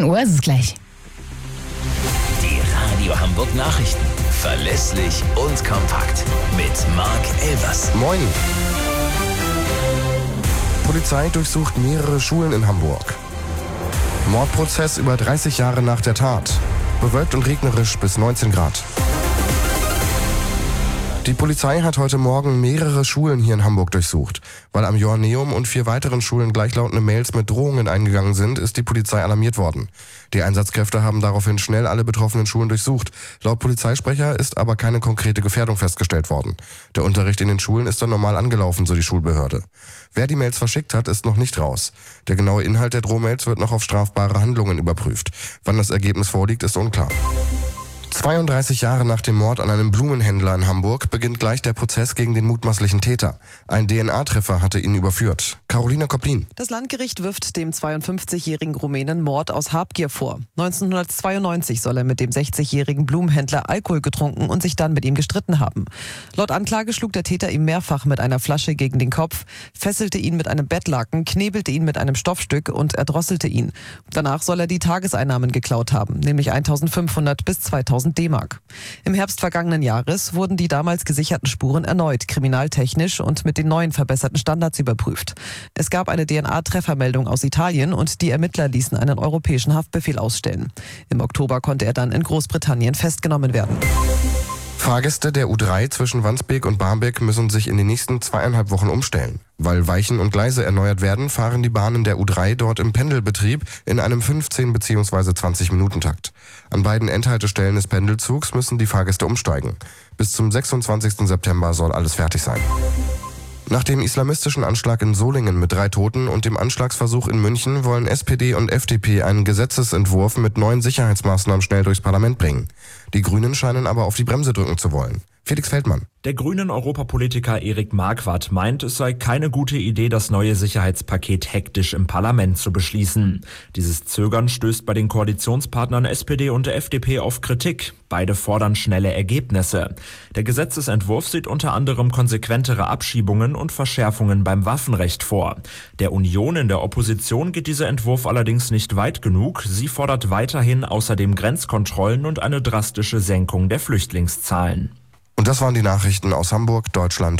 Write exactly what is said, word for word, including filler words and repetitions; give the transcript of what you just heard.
Uhr ist es gleich. Die Radio Hamburg Nachrichten. Verlässlich und kompakt. Mit Marc Elvers. Moin. Polizei durchsucht mehrere Schulen in Hamburg. Mordprozess über dreißig Jahre nach der Tat. Bewölkt und regnerisch bis neunzehn Grad. Die Polizei hat heute Morgen mehrere Schulen hier in Hamburg durchsucht. Weil am Joanneum und vier weiteren Schulen gleichlautende Mails mit Drohungen eingegangen sind, ist die Polizei alarmiert worden. Die Einsatzkräfte haben daraufhin schnell alle betroffenen Schulen durchsucht. Laut Polizeisprecher ist aber keine konkrete Gefährdung festgestellt worden. Der Unterricht in den Schulen ist dann normal angelaufen, so die Schulbehörde. Wer die Mails verschickt hat, ist noch nicht raus. Der genaue Inhalt der Drohmails wird noch auf strafbare Handlungen überprüft. Wann das Ergebnis vorliegt, ist unklar. zweiunddreißig Jahre nach dem Mord an einem Blumenhändler in Hamburg beginnt gleich der Prozess gegen den mutmaßlichen Täter. Ein D N A-Treffer hatte ihn überführt. Carolina Koplin. Das Landgericht wirft dem zweiundfünfzigjährigen Rumänen Mord aus Habgier vor. neunzehnhundertzweiundneunzig soll er mit dem sechzigjährigen Blumenhändler Alkohol getrunken und sich dann mit ihm gestritten haben. Laut Anklage schlug der Täter ihm mehrfach mit einer Flasche gegen den Kopf, fesselte ihn mit einem Bettlaken, knebelte ihn mit einem Stoffstück und erdrosselte ihn. Danach soll er die Tageseinnahmen geklaut haben, nämlich eintausendfünfhundert bis zweitausend D-Mark. Im Herbst vergangenen Jahres wurden die damals gesicherten Spuren erneut kriminaltechnisch und mit den neuen verbesserten Standards überprüft. Es gab eine D N A-Treffermeldung aus Italien und die Ermittler ließen einen europäischen Haftbefehl ausstellen. Im Oktober konnte er dann in Großbritannien festgenommen werden. Fahrgäste der U drei zwischen Wandsbek und Barmbek müssen sich in den nächsten zweieinhalb Wochen umstellen. Weil Weichen und Gleise erneuert werden, fahren die Bahnen der U drei dort im Pendelbetrieb in einem fünfzehn bzw. zwanzig Minuten Takt. An beiden Endhaltestellen des Pendelzugs müssen die Fahrgäste umsteigen. Bis zum sechsundzwanzigsten September soll alles fertig sein. Nach dem islamistischen Anschlag in Solingen mit drei Toten und dem Anschlagsversuch in München wollen S P D und F D P einen Gesetzesentwurf mit neuen Sicherheitsmaßnahmen schnell durchs Parlament bringen. Die Grünen scheinen aber auf die Bremse drücken zu wollen. Felix Feldmann. Der grünen Europapolitiker Erik Marquardt meint, es sei keine gute Idee, das neue Sicherheitspaket hektisch im Parlament zu beschließen. Dieses Zögern stößt bei den Koalitionspartnern S P D und der F D P auf Kritik. Beide fordern schnelle Ergebnisse. Der Gesetzesentwurf sieht unter anderem konsequentere Abschiebungen und Verschärfungen beim Waffenrecht vor. Der Union in der Opposition geht dieser Entwurf allerdings nicht weit genug. Sie fordert weiterhin außerdem Grenzkontrollen und eine drastische Senkung der Flüchtlingszahlen. Und das waren die Nachrichten aus Hamburg, Deutschland